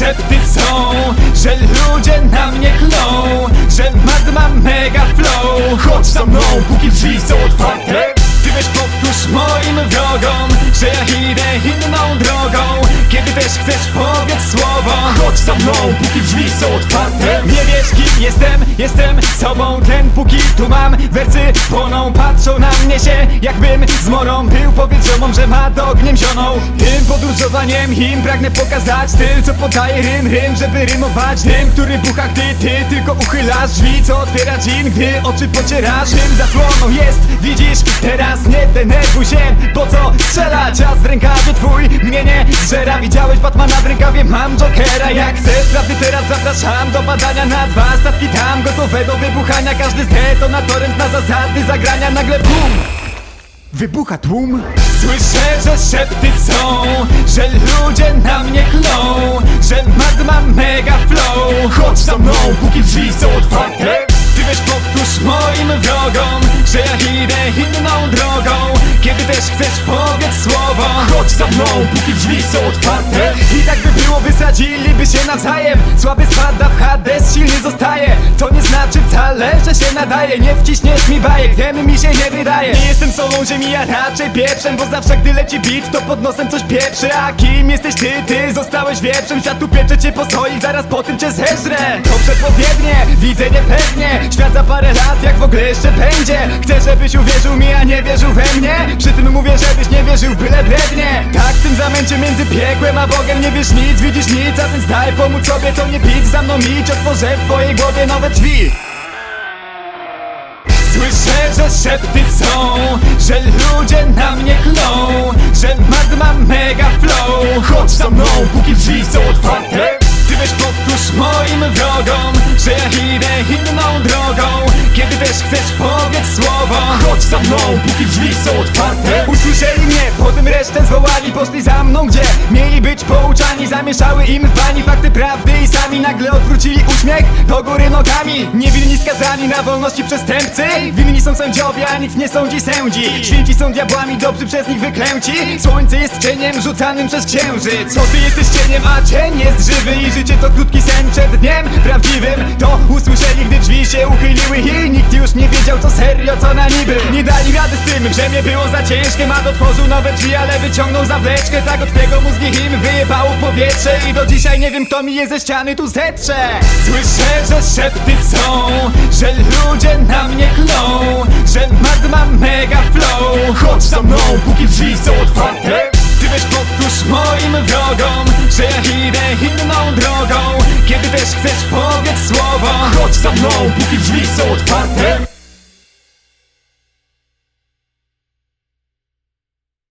szepty są, że ludzie na mnie klną, że mam mega flow. Chodź za mną, póki drzwi są otwarte. Ty weź powtórz moim wrogom, że ja idę inną drogą. Kiedy też chcesz, powiedz słowo. Chodź za mną, póki drzwi są otwarte. Nie wiesz kim jestem sobą ten póki tu mam. Wersy płoną, patrzą na mnie się jakbym zmorą był. Powiedz ziomom, że ma ogniem zioną. Tym podróżowaniem im pragnę pokazać styl, co podaje rym, żeby rymować. Tym, który bucha, gdy ty tylko uchylasz drzwi, co otwiera dżin, gdy oczy pocierasz. Tym zasłoną jest, widzisz, teraz nie denerwuj się. Po co strzelać, czas w rękawie twój mnie nie zżera. Widziałeś Batmana w rękawie, mam Jokera. Jak chcesz prawdy, teraz zapraszam do badania na 2 statki tam, gotowe do wybuchania. Każdy z detonatorem zna zasady zagrania. Nagle BUM! Wybucha tłum. Słyszę, że szepty są, że ludzie na mnie klną, że mam mega flow. Chodź za mną, póki drzwi są otwarte. Ty weź powtórz moim wrogom, że ja idę inną drogą. Kiedy też chcesz, powiedz słowo. Chodź za mną, póki drzwi są otwarte. I tak by było, wysadziliby się nawzajem. Słaby spada w Hades, silny zostaje. To nie znaczy wcale, że się nadaje. Nie wciśniesz mi bajek, wiem, mi się nie wydaje. Nie jestem solą ziemi, ja raczej pieprzem, bo zawsze gdy leci beat, to pod nosem coś pieprzy. A kim jesteś ty? Ty zostałeś wieprzem. Świat upiecze cię po swoich, zaraz po tym cię zeżrę. To przepowiednie, widzę niepewnie. Świat za parę lat, jak w ogóle jeszcze będzie. Chcę, żebyś uwierzył mi, a nie wierzył we mnie. Przy tym mówię, żebyś nie wierzył w byle brednie. Tak w tym zamęcie między piekłem a Bogiem. Nie wiesz nic, widzisz nic, a więc daj pomóc sobie. To nie pić, za mną idź, otworzę w twojej głowie nowe drzwi. Słyszę, że szepty są, że ludzie na mnie klną, że mam mega flow. Chodź za mną, póki drzwi są otwarte. Ty weź powtórz moim wrogom, że ja idę inną drogą. Kiedy też chcesz, powiedz słowo. Chodź za mną, póki drzwi są otwarte. Usłyszeli mnie, potem resztę zwołali. Poszli za mną, gdzie mieli być pouczani. Zamieszały im w bani fakty prawdy i sami nagle odwrócili uśmiech do góry nogami. Niewinni skazani na wolności przestępcy. Winni są sędziowie, a nikt nie sądzi sędzi. Święci są diabłami, dobrzy przez nich wyklęci. Słońce jest cieniem rzucanym przez księżyc. Co ty jesteś cieniem, a cień jest żywy. I życie to krótki sen przed dniem prawdziwym. To usłyszeli, gdy drzwi się uchyliły i nikt już nie wiedział co serio, co na niby. Nie dali rady z tym, że mnie było za ciężkie. Mat otworzył nowe drzwi, ale wyciągnął zawleczkę. Tak od tego mózgi im wyjebało w powietrze. I do dzisiaj nie wiem, kto mi je ze ściany tu zetrze. Słyszę, że szepty są, że ludzie na mnie klną, że mam mega flow. Chodź za mną, póki drzwi są otwarte. Ty weź powtórz moim wrogom, że ja idę inną drogą. Kiedy też chcesz, powiedz słowo. Chodź za mną, póki drzwi są otwarte.